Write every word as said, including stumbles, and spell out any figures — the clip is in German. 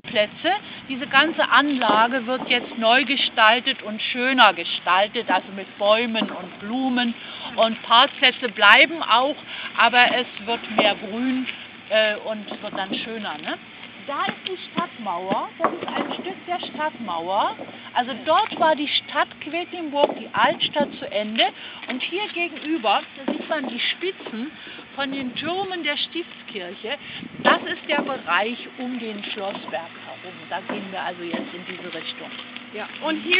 Parkplätze. Diese ganze Anlage wird jetzt neu gestaltet und schöner gestaltet, also mit Bäumen und Blumen. Und Parkplätze bleiben auch, aber es wird mehr Grün äh, und wird dann schöner. Ne? Da ist die Stadtmauer, das ist ein Stück der Stadtmauer. Also dort war die Stadt Quedlinburg, die Altstadt, zu Ende. Und hier gegenüber, da sieht man die Spitzen von den Türmen der Stiftskirche. Das ist der Bereich um den Schlossberg herum. Da gehen wir also jetzt in diese Richtung. Ja, und hier